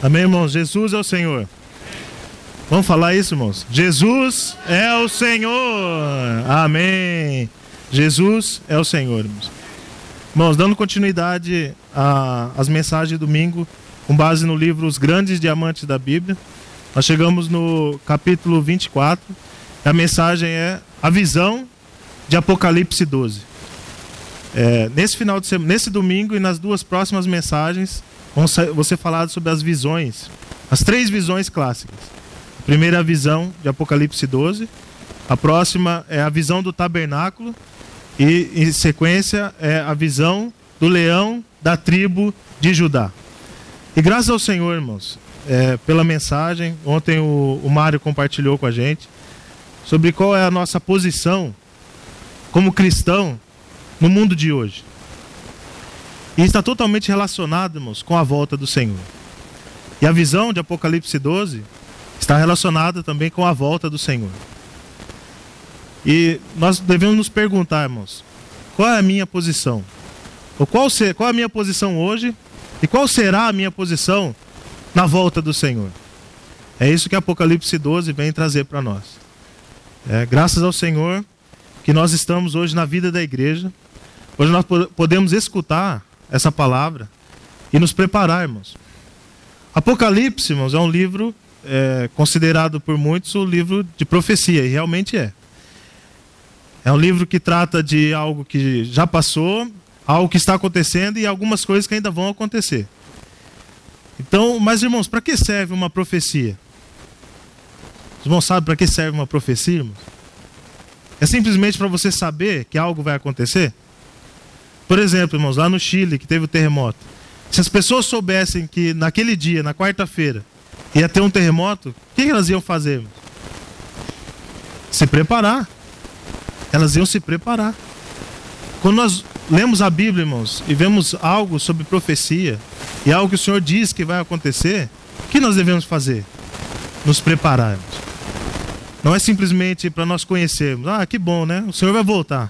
Amém, irmãos? Jesus é o Senhor. Vamos falar isso, irmãos? Jesus é o Senhor. Amém. Jesus é o Senhor, irmãos. Irmãos, dando continuidade às mensagens de domingo, com base no livro Os Grandes Diamantes da Bíblia, nós chegamos no capítulo 24. A mensagem é a visão de Apocalipse 12. Nesse domingo e nas duas próximas mensagens, vão ser faladas sobre as visões, as 3 visões clássicas. A primeira é a visão de Apocalipse 12, a próxima é a visão do tabernáculo e, em sequência, é a visão do leão da tribo de Judá. E graças ao Senhor, irmãos, pela mensagem, ontem o Mário compartilhou com a gente sobre qual é a nossa posição como cristão no mundo de hoje. E está totalmente relacionado, irmãos, com a volta do Senhor. E a visão de Apocalipse 12 está relacionada também com a volta do Senhor. E nós devemos nos perguntar, irmãos, qual é a minha posição? Ou qual é a minha posição hoje e qual será a minha posição na volta do Senhor? É isso que Apocalipse 12 vem trazer para nós. Graças ao Senhor que nós estamos hoje na vida da igreja. Hoje nós podemos escutar essa palavra e nos preparar, irmãos. Apocalipse, irmãos, é um livro considerado por muitos o livro de profecia, e realmente é. É um livro que trata de algo que já passou, algo que está acontecendo e algumas coisas que ainda vão acontecer. Então, mas irmãos, para que serve uma profecia? Os irmãos sabem para que serve uma profecia, irmãos? É simplesmente para você saber que algo vai acontecer? Por exemplo, irmãos, lá no Chile, que teve o terremoto. Se as pessoas soubessem que naquele dia, na quarta-feira, ia ter um terremoto, o que elas iam fazer, irmãos? Se preparar. Elas iam se preparar. Quando nós lemos a Bíblia, irmãos, e vemos algo sobre profecia, e algo que o Senhor diz que vai acontecer, o que nós devemos fazer? Nos prepararmos. Não é simplesmente para nós conhecermos. Ah, que bom, né? O Senhor vai voltar.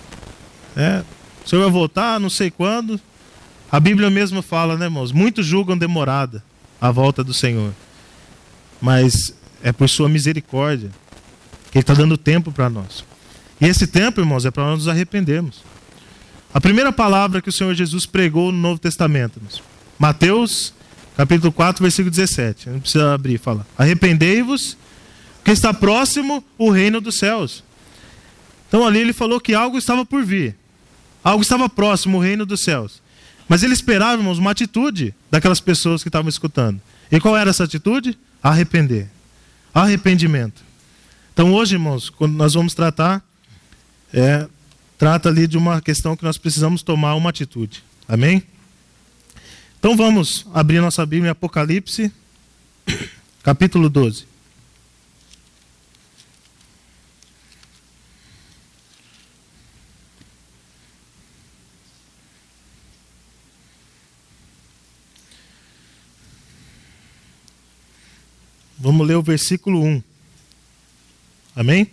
O Senhor vai voltar, não sei quando. A Bíblia mesmo fala, né, irmãos? Muitos julgam demorada a volta do Senhor. Mas é por sua misericórdia que Ele está dando tempo para nós. E esse tempo, irmãos, é para nós nos arrependermos. A primeira palavra que o Senhor Jesus pregou no Novo Testamento, irmãos, Mateus, capítulo 4, versículo 17. Não precisa abrir, fala. Arrependei-vos, porque está próximo o reino dos céus. Então ali ele falou que algo estava por vir. Algo estava próximo, o reino dos céus. Mas ele esperava, irmãos, uma atitude daquelas pessoas que estavam escutando. E qual era essa atitude? Arrepender. Arrependimento. Então hoje, irmãos, quando nós vamos tratar, trata ali de uma questão que nós precisamos tomar uma atitude. Amém? Então vamos abrir nossa Bíblia em Apocalipse, capítulo 12. Vamos ler o versículo 1. Amém?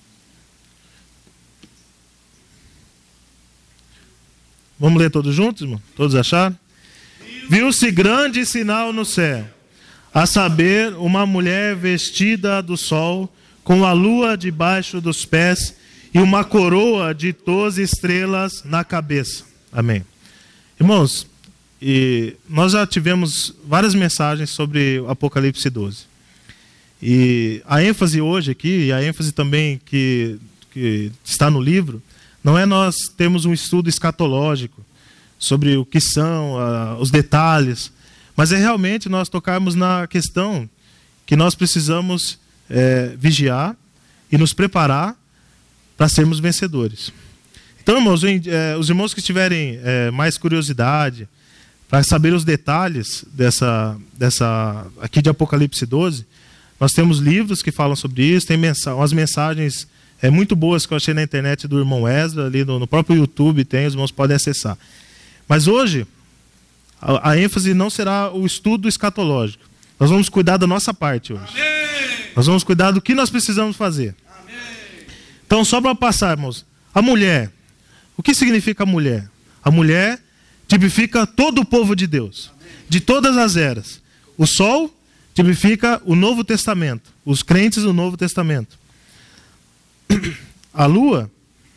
Vamos ler todos juntos, irmão? Todos acharam? Viu-se grande sinal no céu, a saber, uma mulher vestida do sol, com a lua debaixo dos pés e uma coroa de 12 estrelas na cabeça. Amém. Irmãos, nós já tivemos várias mensagens sobre o Apocalipse 12. E a ênfase hoje aqui, e a ênfase também que está no livro, não é nós termos um estudo escatológico sobre o que são, os detalhes, mas é realmente nós tocarmos na questão que nós precisamos vigiar e nos preparar para sermos vencedores. Então, irmãos, os irmãos que tiverem mais curiosidade para saber os detalhes dessa aqui de Apocalipse 12, nós temos livros que falam sobre isso, tem umas mensagens muito boas que eu achei na internet do irmão Ezra, ali no próprio YouTube tem, os irmãos podem acessar. Mas hoje, a ênfase não será o estudo escatológico. Nós vamos cuidar da nossa parte hoje. Amém. Nós vamos cuidar do que nós precisamos fazer. Amém. Então, só para passar, irmãos, a mulher. O que significa a mulher? A mulher tipifica todo o povo de Deus, de todas as eras. O sol tipifica o Novo Testamento, os crentes do Novo Testamento. A lua,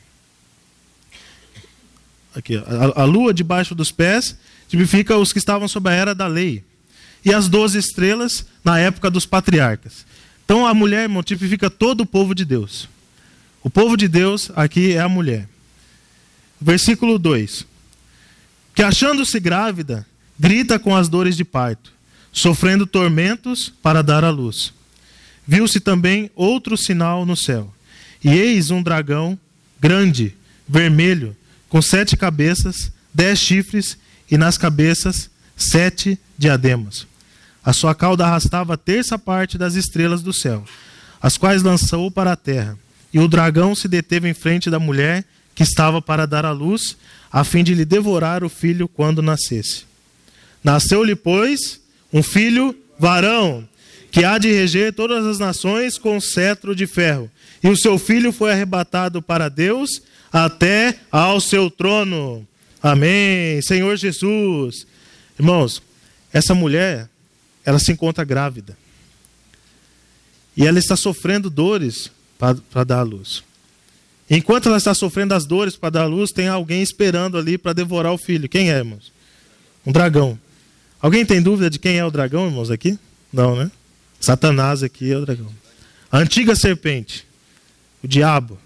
aqui, a lua debaixo dos pés tipifica os que estavam sob a era da lei. E as 12 estrelas na época dos patriarcas. Então a mulher, irmão, tipifica todo o povo de Deus. O povo de Deus aqui é a mulher. Versículo 2. Que achando-se grávida, grita com as dores de parto, sofrendo tormentos para dar à luz. Viu-se também outro sinal no céu. E eis um dragão grande, vermelho, com 7 cabeças, 10 chifres, e nas cabeças 7 diademas. A sua cauda arrastava a terça parte das estrelas do céu, as quais lançou para a terra. E o dragão se deteve em frente da mulher que estava para dar à luz, a fim de lhe devorar o filho quando nascesse. Nasceu-lhe, pois, um filho varão, que há de reger todas as nações com cetro de ferro. E o seu filho foi arrebatado para Deus até ao seu trono. Amém. Senhor Jesus. Irmãos, essa mulher, ela se encontra grávida. E ela está sofrendo dores para dar à luz. Enquanto ela está sofrendo as dores para dar à luz, tem alguém esperando ali para devorar o filho. Quem é, irmãos? Um dragão. Alguém tem dúvida de quem é o dragão, irmãos, aqui? Não, né? Satanás aqui é o dragão. A antiga serpente, o diabo.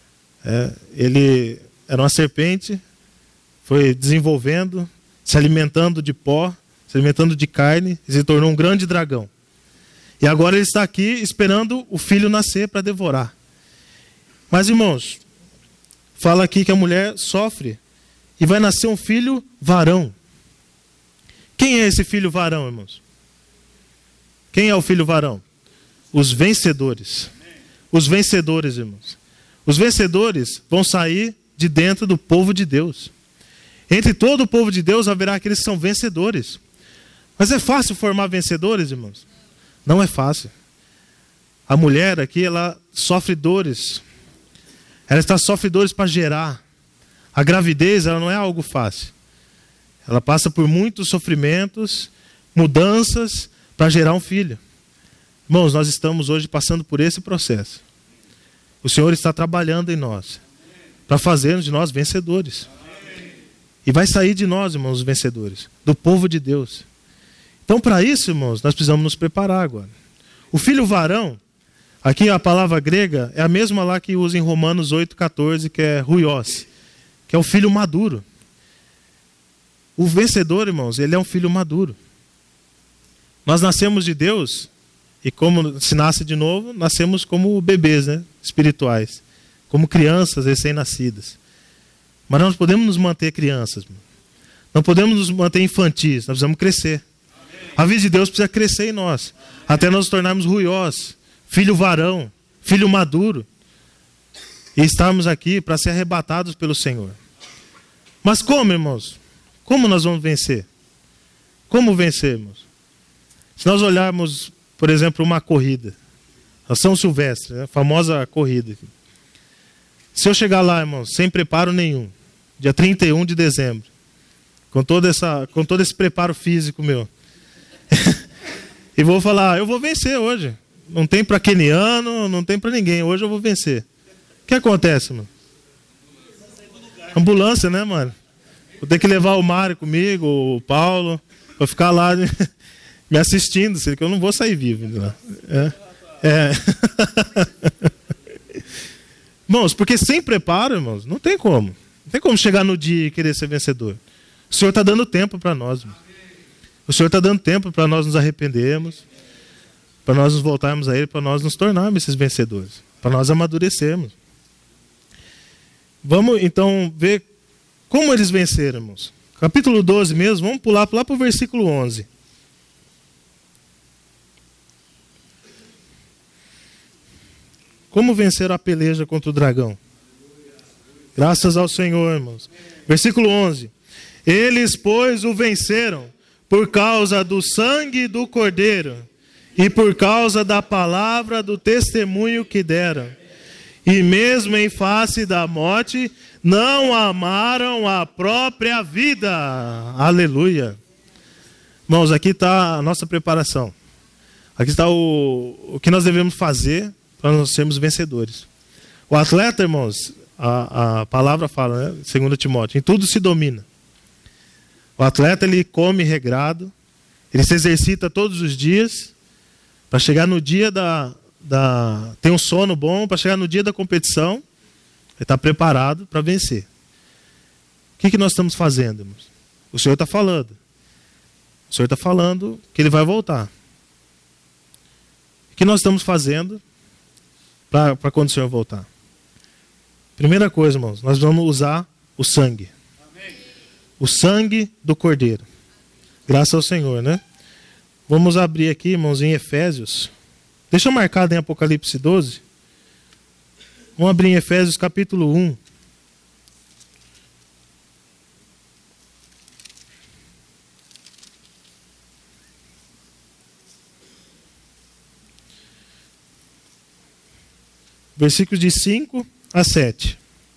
Ele era uma serpente, foi desenvolvendo, se alimentando de pó, se alimentando de carne, e se tornou um grande dragão. E agora ele está aqui esperando o filho nascer para devorar. Mas, irmãos, fala aqui que a mulher sofre e vai nascer um filho varão. Quem é esse filho varão, irmãos? Quem é o filho varão? Os vencedores. Os vencedores, irmãos. Os vencedores vão sair de dentro do povo de Deus. Entre todo o povo de Deus haverá aqueles que são vencedores. Mas é fácil formar vencedores, irmãos? Não é fácil. A mulher aqui, ela sofre dores. Ela sofre dores para gerar. A gravidez, ela não é algo fácil. Ela passa por muitos sofrimentos, mudanças, para gerar um filho. Irmãos, nós estamos hoje passando por esse processo. O Senhor está trabalhando em nós, para fazermos de nós vencedores. E vai sair de nós, irmãos, os vencedores, do povo de Deus. Então, para isso, irmãos, nós precisamos nos preparar agora. O filho varão, aqui a palavra grega é a mesma lá que usa em Romanos 8,14, que é ruios, que é o filho maduro. O vencedor, irmãos, ele é um filho maduro. Nós nascemos de Deus, e como se nasce de novo, nascemos como bebês, né? Espirituais, como crianças recém-nascidas. Mas nós não podemos nos manter crianças, não podemos nos manter infantis, nós precisamos crescer. A vida de Deus precisa crescer em nós, até nós nos tornarmos ruios, filho varão, filho maduro, e estarmos aqui para ser arrebatados pelo Senhor. Mas como, irmãos? Como nós vamos vencer? Como vencermos? Se nós olharmos, por exemplo, uma corrida, a São Silvestre, a famosa corrida. Se eu chegar lá, irmãos, sem preparo nenhum, dia 31 de dezembro, com todo esse preparo físico meu, e vou falar, eu vou vencer hoje. Não tem para queniano, não tem para ninguém, hoje eu vou vencer. O que acontece, mano? Ambulância, né, mano? Vou ter que levar o Mário comigo, o Paulo, para ficar lá me assistindo, porque eu não vou sair vivo. Né? Irmãos, porque sem preparo, irmãos, não tem como. Não tem como chegar no dia e querer ser vencedor. O Senhor está dando tempo para nós. Irmãos. O Senhor está dando tempo para nós nos arrependermos, para nós nos voltarmos a Ele, para nós nos tornarmos esses vencedores, para nós amadurecermos. Vamos então ver como eles venceram, irmãos. Capítulo 12 mesmo, vamos pular lá para o versículo 11. Como vencer a peleja contra o dragão? Graças ao Senhor, irmãos. Versículo 11. Eles, pois, o venceram por causa do sangue do Cordeiro e por causa da palavra do testemunho que deram. E mesmo em face da morte, não amaram a própria vida. Aleluia. Irmãos, aqui está a nossa preparação. Aqui está o que nós devemos fazer para nós sermos vencedores. O atleta, irmãos, a palavra fala, né? 2 Timóteo, em tudo se domina. O atleta, ele come regrado, ele se exercita todos os dias, para chegar no dia tem um sono bom, para chegar no dia da competição, ele está preparado para vencer. O que nós estamos fazendo, irmãos? O Senhor está falando. O Senhor está falando que Ele vai voltar. O que nós estamos fazendo para quando o Senhor voltar? Primeira coisa, irmãos, nós vamos usar o sangue. Amém. O sangue do Cordeiro. Graças ao Senhor, né? Vamos abrir aqui, irmãos, em Efésios. Deixa marcado em Apocalipse 12. Vamos abrir em Efésios capítulo 1. Versículos de 5 a 7.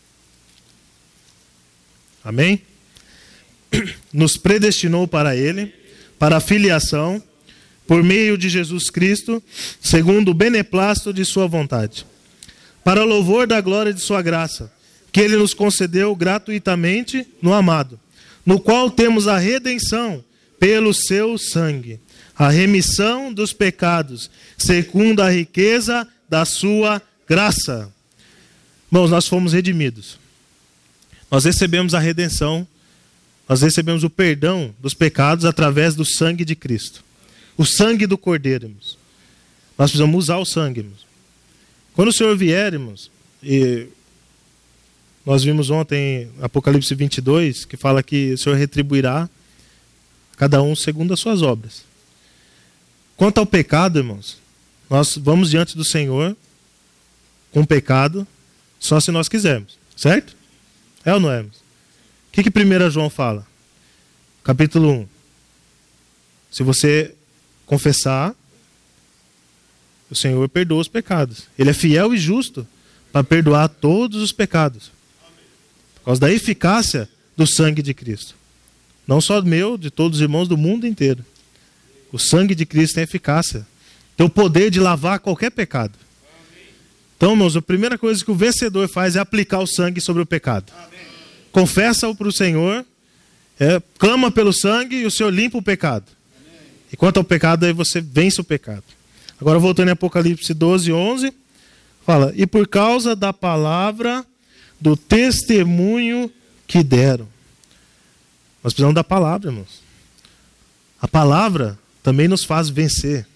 Amém? Nos predestinou para Ele, para a filiação, por meio de Jesus Cristo, segundo o beneplácito de sua vontade, para o louvor da glória de sua graça, que Ele nos concedeu gratuitamente no amado, no qual temos a redenção pelo seu sangue, a remissão dos pecados, segundo a riqueza da sua graça. Irmãos, nós fomos redimidos. Nós recebemos a redenção, nós recebemos o perdão dos pecados através do sangue de Cristo. O sangue do Cordeiro, irmãos. Nós precisamos usar o sangue, irmãos. Quando o Senhor vier, irmãos, e nós vimos ontem Apocalipse 22, que fala que o Senhor retribuirá cada um segundo as suas obras. Quanto ao pecado, irmãos, nós vamos diante do Senhor com pecado só se nós quisermos, certo? É ou não é? O que 1 João fala? Capítulo 1. Se você confessar, o Senhor perdoa os pecados. Ele é fiel e justo para perdoar todos os pecados. Por causa da eficácia do sangue de Cristo. Não só meu, de todos os irmãos do mundo inteiro. O sangue de Cristo tem eficácia. Tem o poder de lavar qualquer pecado. Então, irmãos, a primeira coisa que o vencedor faz é aplicar o sangue sobre o pecado. Confessa-o para o Senhor, clama pelo sangue e o Senhor limpa o pecado. E quanto ao pecado, aí você vence o pecado. Agora, voltando em Apocalipse 12, 11, fala, e por causa da palavra do testemunho que deram. Nós precisamos da palavra, irmãos. A palavra também nos faz vencer.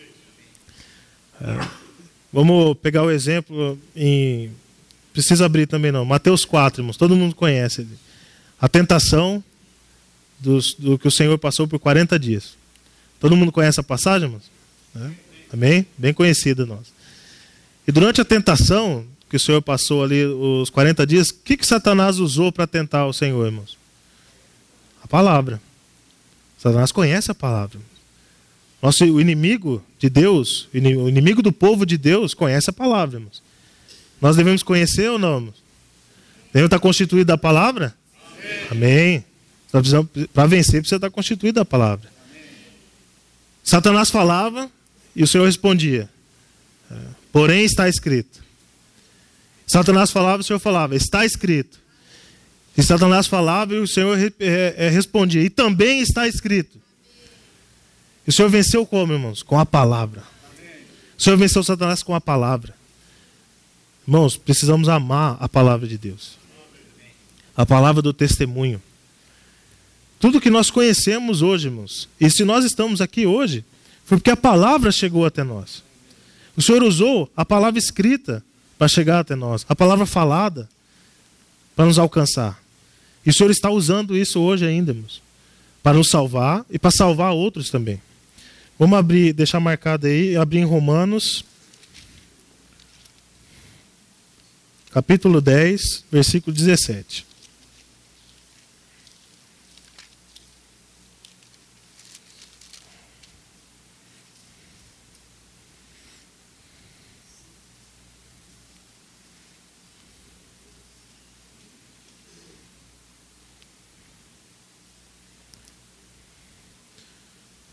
Vamos pegar o exemplo em... Precisa abrir também não. Mateus 4, irmãos. Todo mundo conhece. A tentação do que o Senhor passou por 40 dias. Todo mundo conhece a passagem, irmãos? Amém? Bem conhecida nós. E durante a tentação que o Senhor passou ali, os 40 dias, o que Satanás usou para tentar o Senhor, irmãos? A palavra. Satanás conhece a palavra. O inimigo de Deus, o inimigo do povo de Deus, conhece a palavra, irmãos. Nós devemos conhecer ou não, irmãos? Devemos estar constituídos da palavra? Amém. Para vencer, precisa estar constituído da palavra. Amém. Satanás falava e o Senhor respondia. Porém, está escrito. Satanás falava e o Senhor falava. Está escrito. E Satanás falava e o Senhor respondia. E também está escrito. E o Senhor venceu como, irmãos? Com a palavra. O Senhor venceu Satanás com a palavra. Irmãos, precisamos amar a palavra de Deus. A palavra do testemunho. Tudo que nós conhecemos hoje, irmãos, e se nós estamos aqui hoje, foi porque a palavra chegou até nós. O Senhor usou a palavra escrita para chegar até nós, a palavra falada para nos alcançar. E o Senhor está usando isso hoje ainda, irmãos, para nos salvar e para salvar outros também. Vamos abrir, deixar marcado aí, abrir em Romanos, capítulo 10, versículo 17.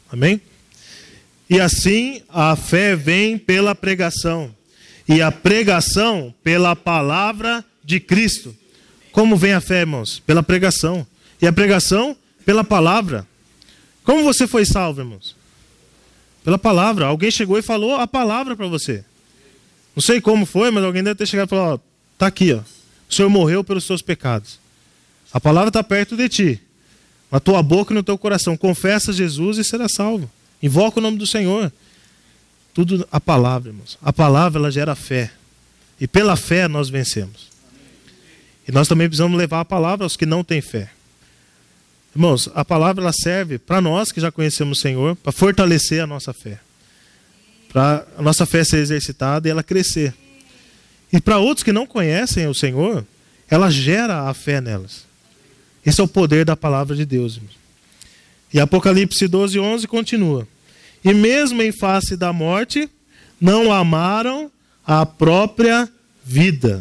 Amém? E assim a fé vem pela pregação, e a pregação pela palavra de Cristo. Como vem a fé, irmãos? Pela pregação. E a pregação pela palavra. Como você foi salvo, irmãos? Pela palavra. Alguém chegou e falou a palavra para você. Não sei como foi, mas alguém deve ter chegado e falado, ó, tá aqui, ó. O Senhor morreu pelos seus pecados. A palavra está perto de ti. Na tua boca e no teu coração. Confessa Jesus e será salvo. Invoca o nome do Senhor. Tudo a palavra, irmãos. A palavra, ela gera fé. E pela fé nós vencemos. E nós também precisamos levar a palavra aos que não têm fé. Irmãos, a palavra ela serve para nós que já conhecemos o Senhor, para fortalecer a nossa fé. Para a nossa fé ser exercitada e ela crescer. E para outros que não conhecem o Senhor, ela gera a fé nelas. Esse é o poder da palavra de Deus, irmãos. E Apocalipse 12:11 continua. E mesmo em face da morte, não amaram a própria vida.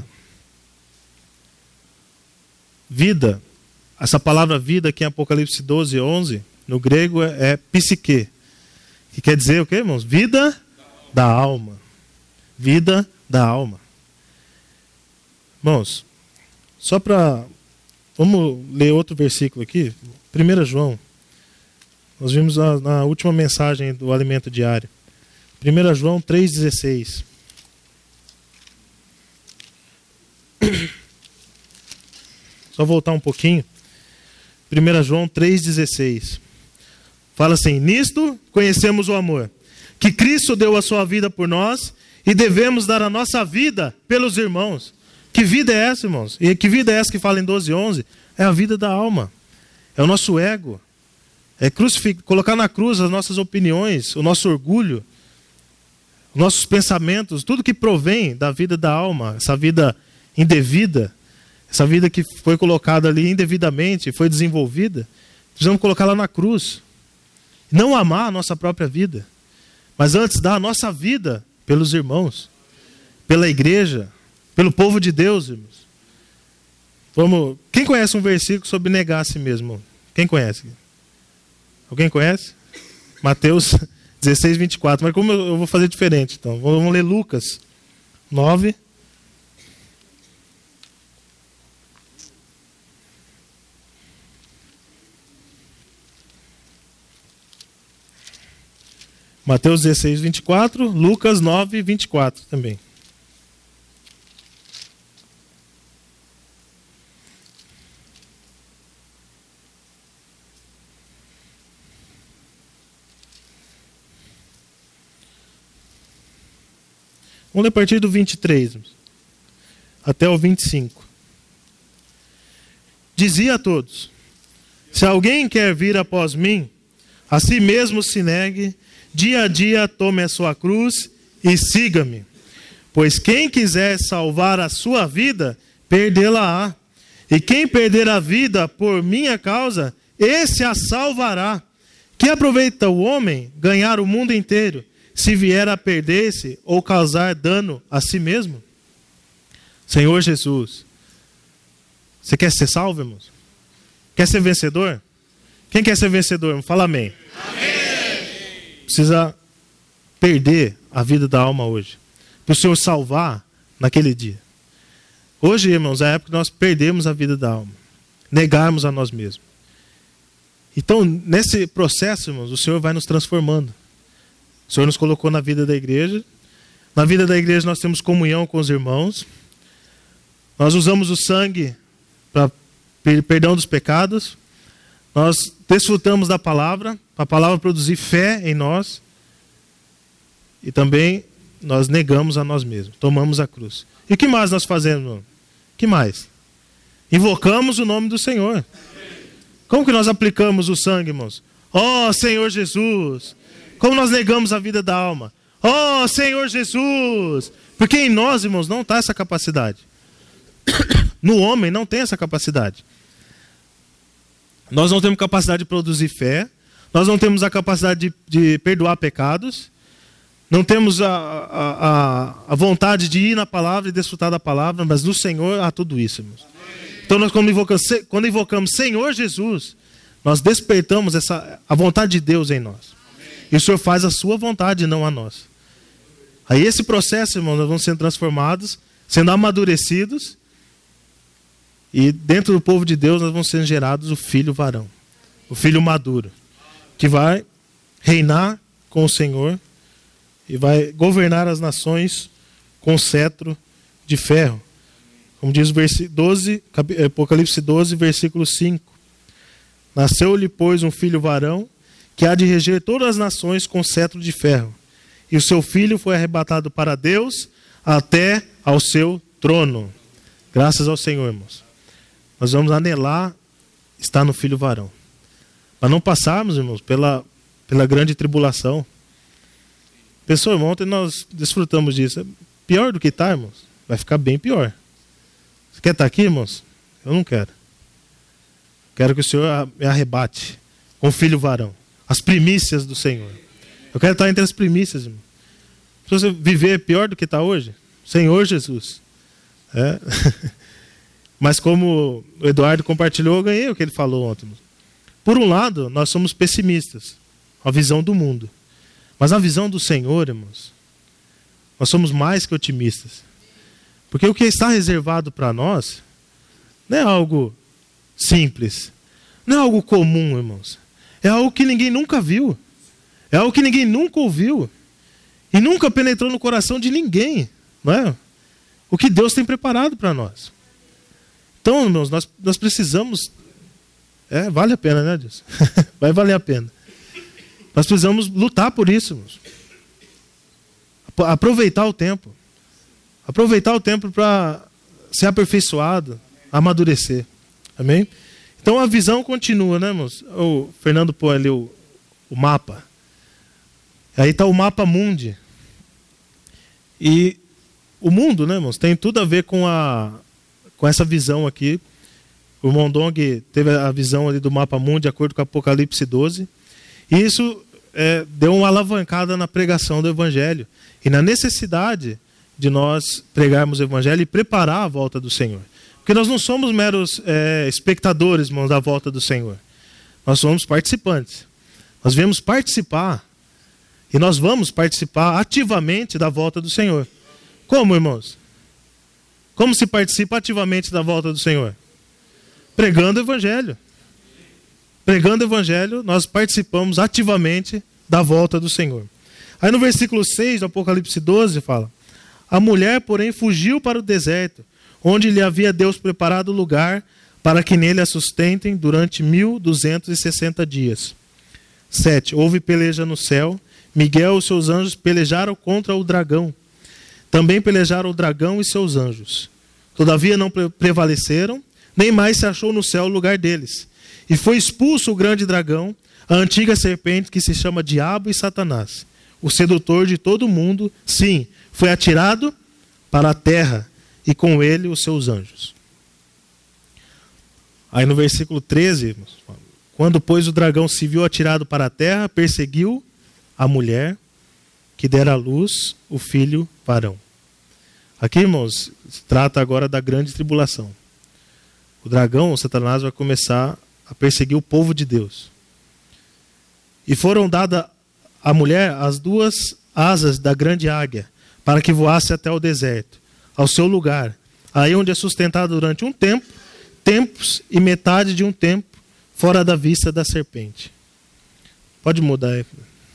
Vida. Essa palavra vida aqui em Apocalipse 12:11, no grego é psique. Que quer dizer o quê, irmãos? Vida da alma. Vida da alma. Irmãos, só para... Vamos ler outro versículo aqui. 1 João. Nós vimos na última mensagem do alimento diário. 1 João 3,16. Só voltar um pouquinho. 1 João 3,16. Fala assim: nisto conhecemos o amor, que Cristo deu a sua vida por nós e devemos dar a nossa vida pelos irmãos. Que vida é essa, irmãos? E que vida é essa que fala em 12:11? É a vida da alma. É o nosso ego. É colocar na cruz as nossas opiniões, o nosso orgulho, os nossos pensamentos, tudo que provém da vida da alma, essa vida indevida, essa vida que foi colocada ali indevidamente, foi desenvolvida, precisamos colocar lá na cruz. Não amar a nossa própria vida, mas antes dar a nossa vida pelos irmãos, pela igreja, pelo povo de Deus, irmãos. Quem conhece um versículo sobre negar a si mesmo? Quem conhece? Alguém conhece? Mateus 16:24. Mas como eu vou fazer diferente, então? Vamos ler Lucas 9. Mateus 16:24, Lucas 9:24 também. Vamos ler a partir do 23 até o 25. Dizia a todos: se alguém quer vir após mim, a si mesmo se negue, dia a dia tome a sua cruz e siga-me. Pois quem quiser salvar a sua vida, perdê-la-á. E quem perder a vida por minha causa, esse a salvará. Que aproveita o homem ganhar o mundo inteiro, se vier a perder-se ou causar dano a si mesmo? Senhor Jesus, você quer ser salvo, irmãos? Quer ser vencedor? Quem quer ser vencedor, irmão? Fala amém. Amém. Precisa perder a vida da alma hoje, para o Senhor salvar naquele dia. Hoje, irmãos, é a época que nós perdemos a vida da alma, negarmos a nós mesmos. Então, nesse processo, irmãos, o Senhor vai nos transformando. O Senhor nos colocou na vida da igreja. Na vida da igreja nós temos comunhão com os irmãos. Nós usamos o sangue para perdão dos pecados. Nós desfrutamos da palavra, para a palavra produzir fé em nós. E também nós negamos a nós mesmos, tomamos a cruz. E o que mais nós fazemos, irmão? O que mais? Invocamos o nome do Senhor. Como que nós aplicamos o sangue, irmãos? Ó Senhor Jesus! Como nós negamos a vida da alma? Ó Senhor Jesus! Porque em nós, irmãos, não está essa capacidade. No homem não tem essa capacidade. Nós não temos capacidade de produzir fé. Nós não temos a capacidade de perdoar pecados. Não temos a vontade de ir na palavra e desfrutar da palavra. Mas no Senhor há tudo isso, irmãos. Então nós quando invocamos Senhor Jesus, nós despertamos a vontade de Deus em nós. E o Senhor faz a sua vontade e não a nossa. Aí esse processo, irmãos, nós vamos sendo transformados, sendo amadurecidos. E dentro do povo de Deus nós vamos sendo gerados o filho varão. O filho maduro. Que vai reinar com o Senhor. E vai governar as nações com cetro de ferro. Como diz o Apocalipse 12, versículo 5. Nasceu-lhe, pois, um filho varão, que há de reger todas as nações com cetro de ferro. E o seu filho foi arrebatado para Deus até ao seu trono. Graças ao Senhor, irmãos. Nós vamos anelar estar no filho varão. Para não passarmos, irmãos, pela grande tribulação. Pessoal, irmão, ontem nós desfrutamos disso. É pior do que está, irmãos. Vai ficar bem pior. Você quer estar aqui, irmãos? Eu não quero. Quero que o Senhor me arrebate com o filho varão. As primícias do Senhor. Eu quero estar entre as primícias, irmão. Se você viver pior do que está hoje, Senhor Jesus. É. Mas como o Eduardo compartilhou, eu ganhei o que ele falou ontem. Por um lado, nós somos pessimistas. A visão do mundo. Mas a visão do Senhor, irmãos, nós somos mais que otimistas. Porque o que está reservado para nós não é algo simples. Não é algo comum, irmãos. É algo que ninguém nunca viu. É algo que ninguém nunca ouviu. E nunca penetrou no coração de ninguém. Não é? O que Deus tem preparado para nós. Então, irmãos, nós precisamos... vale a pena, né, Deus? Vai valer a pena. Nós precisamos lutar por isso, irmãos. Aproveitar o tempo. Aproveitar o tempo para ser aperfeiçoado, amadurecer. Amém? Então a visão continua, né, irmãos? O Fernando põe ali o mapa. Aí está o mapa mundi. E o mundo, né, irmãos, tem tudo a ver com essa visão aqui. O irmão Dong teve a visão ali do mapa mundi de acordo com Apocalipse 12. E isso deu uma alavancada na pregação do Evangelho. E na necessidade de nós pregarmos o Evangelho e preparar a volta do Senhor. Porque nós não somos meros espectadores, irmãos, da volta do Senhor. Nós somos participantes. Nós viemos participar. E nós vamos participar ativamente da volta do Senhor. Como, irmãos? Como se participa ativamente da volta do Senhor? Pregando o Evangelho. Pregando o Evangelho, nós participamos ativamente da volta do Senhor. Aí no versículo 6 do Apocalipse 12 fala: a mulher, porém, fugiu para o deserto, onde lhe havia Deus preparado lugar para que nele a sustentem durante 1260 dias. 7. Houve peleja no céu. Miguel e seus anjos pelejaram contra o dragão. Também pelejaram o dragão e seus anjos. Todavia não prevaleceram, nem mais se achou no céu o lugar deles. E foi expulso o grande dragão, a antiga serpente que se chama Diabo e Satanás, o sedutor de todo mundo. Sim, foi atirado para a terra, e com ele os seus anjos. Aí no versículo 13, quando, pois, o dragão se viu atirado para a terra, perseguiu a mulher que dera à luz o filho varão. Aqui, irmãos, se trata agora da grande tribulação. O dragão, o Satanás, vai começar a perseguir o povo de Deus. E foram dadas à mulher as duas asas da grande águia, para que voasse até o deserto, ao seu lugar, aí onde é sustentado durante um tempo, tempos e metade de um tempo, fora da vista da serpente. Pode mudar aí.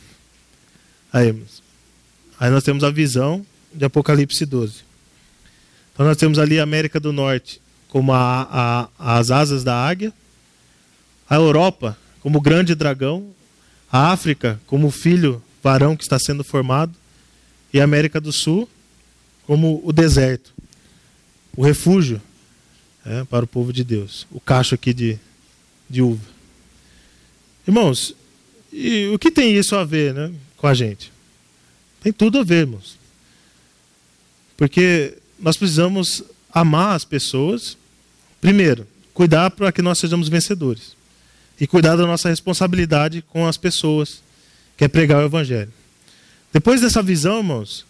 Aí nós temos a visão de Apocalipse 12. Então nós temos ali a América do Norte como as asas da águia, a Europa como o grande dragão, a África como o filho varão que está sendo formado, e a América do Sul como o deserto, o refúgio para o povo de Deus, o cacho aqui de uva. Irmãos, e o que tem isso a ver, né, com a gente? Tem tudo a ver, irmãos. Porque nós precisamos amar as pessoas. Primeiro, cuidar para que nós sejamos vencedores. E cuidar da nossa responsabilidade com as pessoas, que é pregar o Evangelho. Depois dessa visão, irmãos,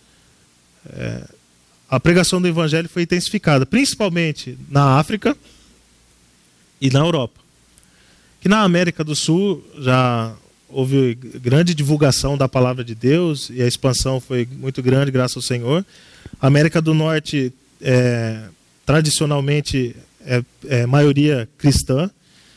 a pregação do Evangelho foi intensificada, principalmente na África e na Europa. Que na América do Sul, já houve grande divulgação da palavra de Deus e a expansão foi muito grande, graças ao Senhor. A América do Norte, tradicionalmente, é maioria cristã,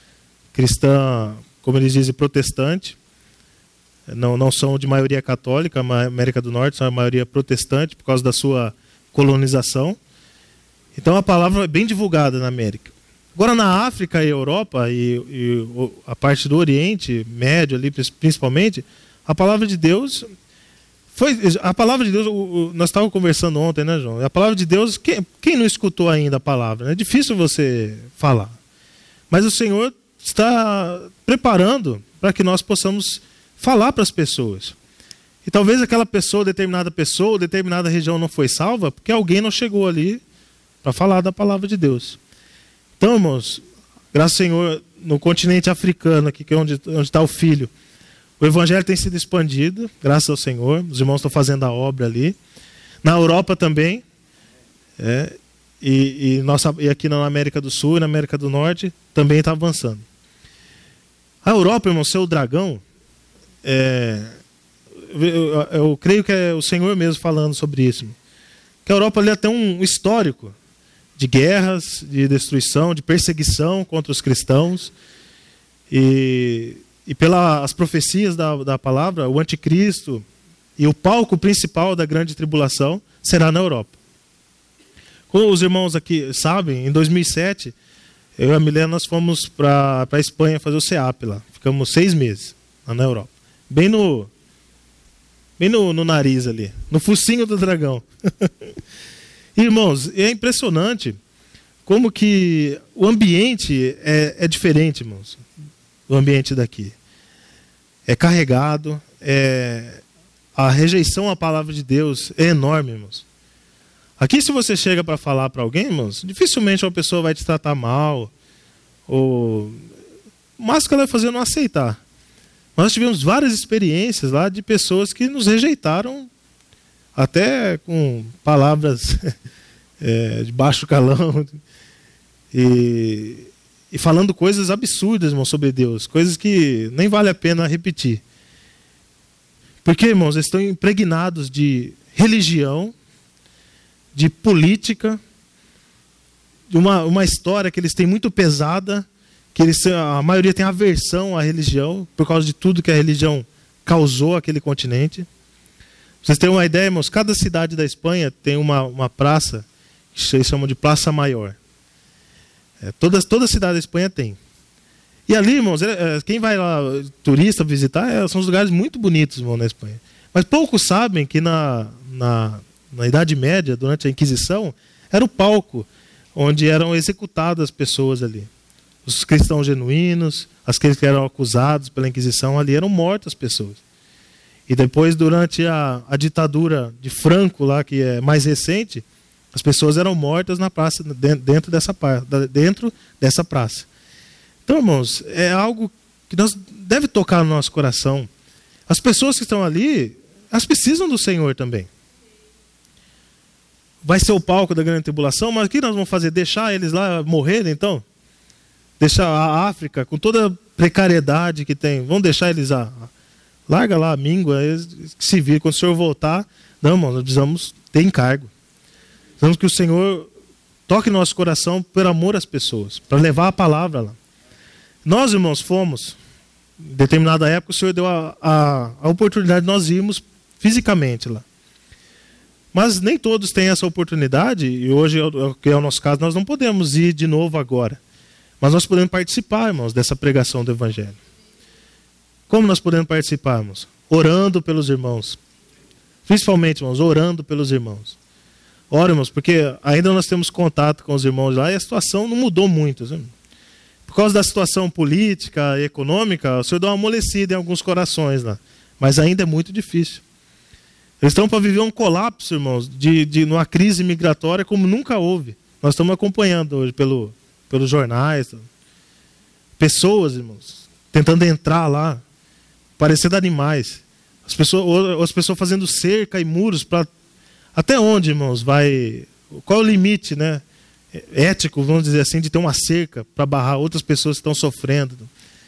como eles dizem, protestante. Não são de maioria católica, a América do Norte são a maioria protestante por causa da sua colonização. Então a palavra é bem divulgada na América. Agora na África e Europa e a parte do Oriente Médio ali principalmente, a palavra de Deus nós estávamos conversando ontem, né, João? A palavra de Deus, quem não escutou ainda a palavra? É difícil você falar. Mas o Senhor está preparando para que nós possamos falar para as pessoas. E talvez aquela pessoa, determinada região não foi salva porque alguém não chegou ali para falar da palavra de Deus. Então, irmãos, graças ao Senhor, no continente africano, aqui, que é onde está o Filho, o evangelho tem sido expandido, graças ao Senhor. Os irmãos estão fazendo a obra ali. Na Europa também. E aqui na América do Sul e na América do Norte também está avançando. A Europa, irmão, seu dragão, eu creio que é o Senhor mesmo falando sobre isso. Que a Europa ali tem um histórico de guerras, de destruição, de perseguição contra os cristãos. E pelas profecias da palavra, o anticristo e o palco principal da grande tribulação será na Europa. Como os irmãos aqui sabem, em 2007, eu e a Milena nós fomos para a Espanha fazer o CEAP lá. Ficamos 6 meses lá na Europa. Bem no nariz ali, no focinho do dragão. Irmãos, é impressionante como que o ambiente é diferente, irmãos. O ambiente daqui é carregado, a rejeição à palavra de Deus é enorme, irmãos. Aqui, se você chega para falar para alguém, irmãos, dificilmente uma pessoa vai te tratar mal, ou o máximo que ela vai fazer é não aceitar. Nós tivemos várias experiências lá de pessoas que nos rejeitaram, até com palavras de baixo calão, e falando coisas absurdas, irmão, sobre Deus, coisas que nem vale a pena repetir. Porque, irmãos, eles estão impregnados de religião, de política, de uma história que eles têm muito pesada, que a maioria tem aversão à religião, por causa de tudo que a religião causou àquele continente. Pra vocês terem uma ideia, irmãos, cada cidade da Espanha tem uma praça, que eles chamam de Praça Maior. Toda cidade da Espanha tem. E ali, irmãos, quem vai lá, turista, visitar, são os lugares muito bonitos, irmão, na Espanha. Mas poucos sabem que na Idade Média, durante a Inquisição, era o palco onde eram executadas as pessoas ali. Os cristãos genuínos, aqueles que eram acusados pela Inquisição, ali eram mortas as pessoas. E depois, durante a ditadura de Franco, lá, que é mais recente, as pessoas eram mortas na praça, dentro dessa praça. Então, irmãos, é algo que deve tocar no nosso coração. As pessoas que estão ali, elas precisam do Senhor também. Vai ser o palco da grande tribulação, mas o que nós vamos fazer? Deixar eles lá morrerem, então? Deixar a África, com toda a precariedade que tem, vamos deixar eles larga lá a míngua, eles que se viram. Quando o Senhor voltar, não, irmão, nós precisamos ter encargo. Precisamos que o Senhor toque no nosso coração por amor às pessoas, para levar a palavra lá. Nós, irmãos, fomos, em determinada época, o Senhor deu a oportunidade de nós irmos fisicamente lá. Mas nem todos têm essa oportunidade, e hoje, que é o nosso caso, nós não podemos ir de novo agora. Mas nós podemos participar, irmãos, dessa pregação do Evangelho. Como nós podemos participar, irmãos? Orando pelos irmãos. Principalmente, irmãos, orando pelos irmãos. Ora, irmãos, porque ainda nós temos contato com os irmãos lá e a situação não mudou muito. Sabe? Por causa da situação política e econômica, o Senhor deu uma amolecida em alguns corações lá. Mas ainda é muito difícil. Eles estão para viver um colapso, irmãos, de uma crise migratória como nunca houve. Nós estamos acompanhando hoje pelos jornais. Pessoas, irmãos, tentando entrar lá, parecendo animais. As pessoas fazendo cerca e muros para... Até onde, irmãos, vai... Qual é o limite, né, ético, vamos dizer assim, de ter uma cerca para barrar outras pessoas que estão sofrendo?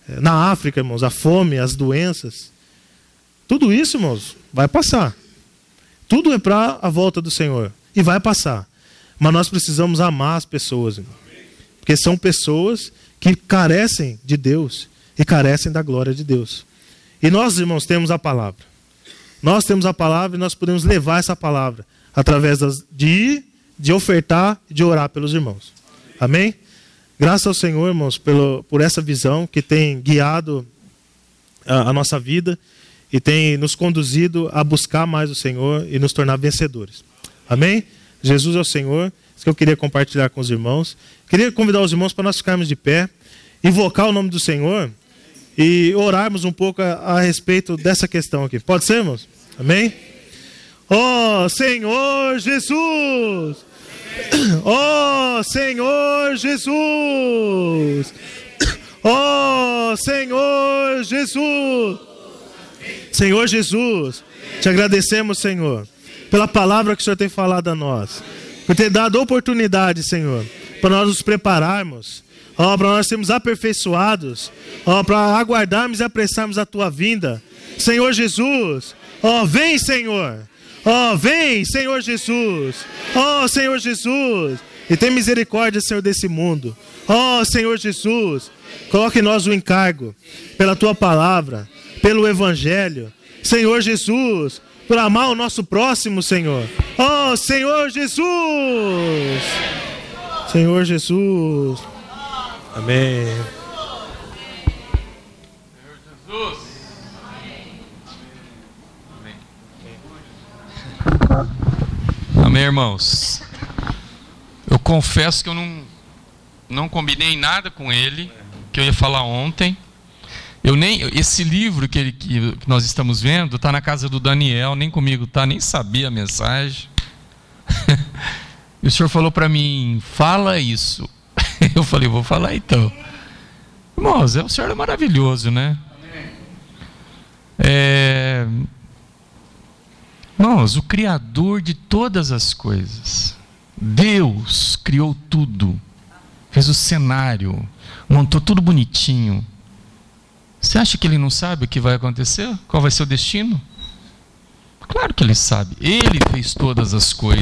na África, irmãos, a fome, as doenças. Tudo isso, irmãos, vai passar. Tudo é para a volta do Senhor. E vai passar. Mas nós precisamos amar as pessoas, irmão. Porque são pessoas que carecem de Deus e carecem da glória de Deus. E nós, irmãos, temos a palavra. Nós temos a palavra e nós podemos levar essa palavra através de ir, de ofertar e de orar pelos irmãos. Amém? Graças ao Senhor, irmãos, por essa visão que tem guiado a nossa vida e tem nos conduzido a buscar mais o Senhor e nos tornar vencedores. Amém? Jesus é o Senhor. Isso que eu queria compartilhar com os irmãos. Queria convidar os irmãos para nós ficarmos de pé, invocar o nome do Senhor e orarmos um pouco a respeito dessa questão aqui. Pode ser, irmãos? Amém? Ó Senhor Jesus! Ó Senhor Jesus! Ó Senhor Jesus! Senhor Jesus, te agradecemos, Senhor, pela palavra que o Senhor tem falado a nós, por ter dado oportunidade, Senhor, para nós nos prepararmos, para nós sermos aperfeiçoados, para aguardarmos e apressarmos a Tua vinda. Senhor Jesus, vem, Senhor. Vem, Senhor Jesus. Senhor Jesus. E tem misericórdia, Senhor, desse mundo. Senhor Jesus, coloque em nós o encargo pela Tua palavra, pelo Evangelho. Senhor Jesus, por amar o nosso próximo, Senhor. Senhor Jesus. Senhor Jesus. Amém. Senhor Jesus. Amém, irmãos. Eu confesso que eu não combinei nada com ele, que eu ia falar ontem. Esse livro que nós estamos vendo está na casa do Daniel, nem comigo está, nem sabia a mensagem. E o senhor falou para mim, fala isso. Eu falei, vou falar então. Irmãos, o senhor é maravilhoso, né? Irmãos, o Criador de todas as coisas, Deus criou tudo, fez o cenário, montou tudo bonitinho. Você acha que Ele não sabe o que vai acontecer? Qual vai ser o destino? Claro que Ele sabe. Ele fez todas as coisas.